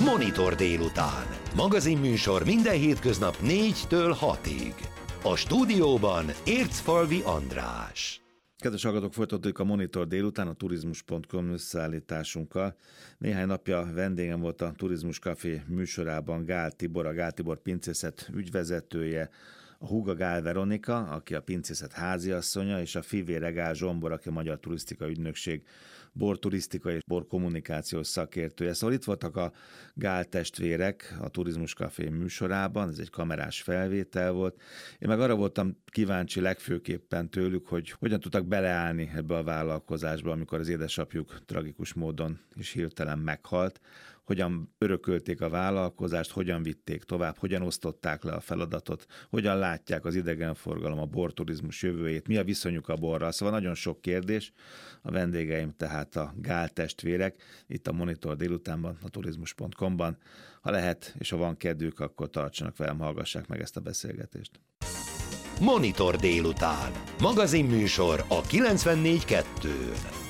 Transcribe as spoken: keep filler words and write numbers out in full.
Monitor délután. Magazinműsor minden hétköznap négytől hatig. A stúdióban Ércfalvi András. Kedves hallgatók, folytatjuk a Monitor délután a turizmus pont com összeállításunkkal. Néhány napja vendégem volt a Turizmus Café műsorában Gál Tibor, a Gál Tibor pincészet ügyvezetője, a húga Gál Veronika, aki a pincészet háziasszonya, és a fivére Gál Zsombor, aki a Magyar Turisztikai Ügynökség borturisztikai és borkommunikációs szakértője. Szóval itt voltak a Gál testvérek a Turizmus Café műsorában, ez egy kamerás felvétel volt. Én meg arra voltam kíváncsi legfőképpen tőlük, hogy hogyan tudtak beleállni ebbe a vállalkozásba, amikor az édesapjuk tragikus módon és hirtelen meghalt, hogyan örökölték a vállalkozást, hogyan vitték tovább, hogyan osztották le a feladatot, hogyan látják az idegenforgalom, a borturizmus jövőjét, mi a viszonyuk a borral. Szóval nagyon sok kérdés. A vendégeim tehát a Gál testvérek, itt a Monitor délutánban, a turizmus pont com-ban. Ha lehet, és ha van kedvük, akkor tartsanak velem, hallgassák meg ezt a beszélgetést. Monitor délután. Magazinműsor a kilencvennégy kettőn.